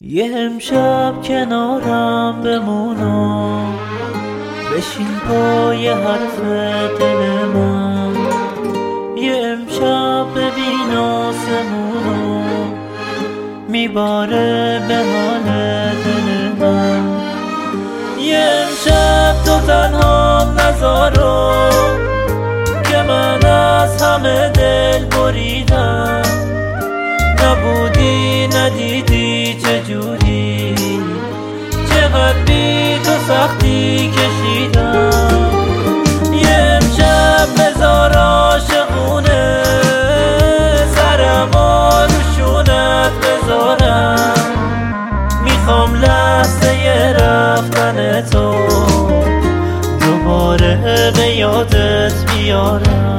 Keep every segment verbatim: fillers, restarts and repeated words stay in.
یه امشب کنارم بمونا، بشین پای حرف دل من. یه امشب ببین آسمونو میباره به حال دل من. یه امشب تو تنهام نذارو که من از همه دل بریدم. نبودی ندیدی چجوری، چقدر بی تو سختی کشیدم. یه امشب بذار عاشقونه سرم آروشونت بذارم. میخوام لحظه ی رفتن تو دوباره به یادت بیارم.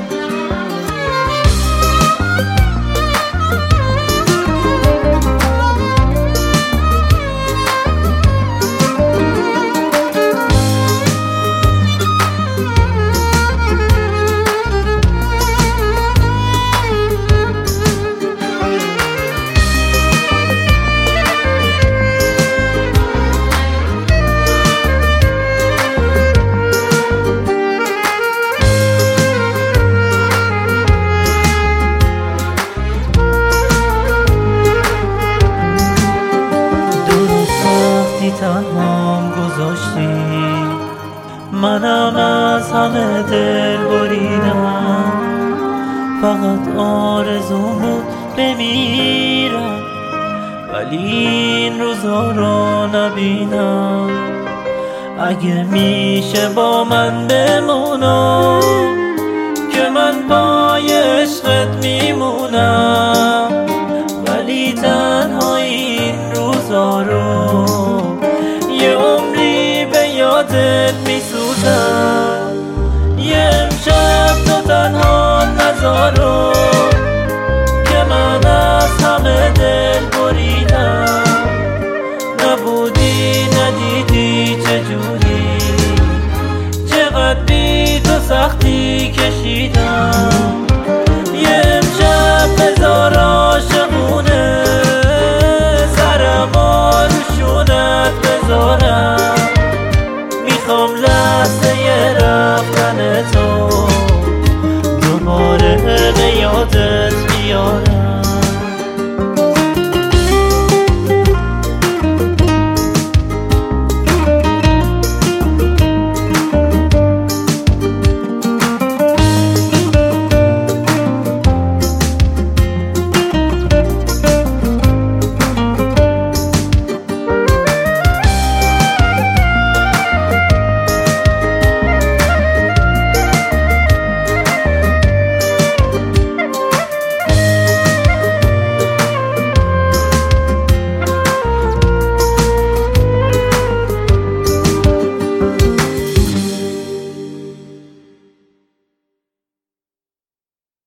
تنهام گذاشتی، منم از همه دل بریدم. فقط آرزوم بود بمیرم، ولی این روزا رو نبینم. اگه میشه با من بمونم که من پای عشقت میمونم، ولی تنها این روزا رو یه عمری به یادت میسوزم. یه امشب تو تنها نذارو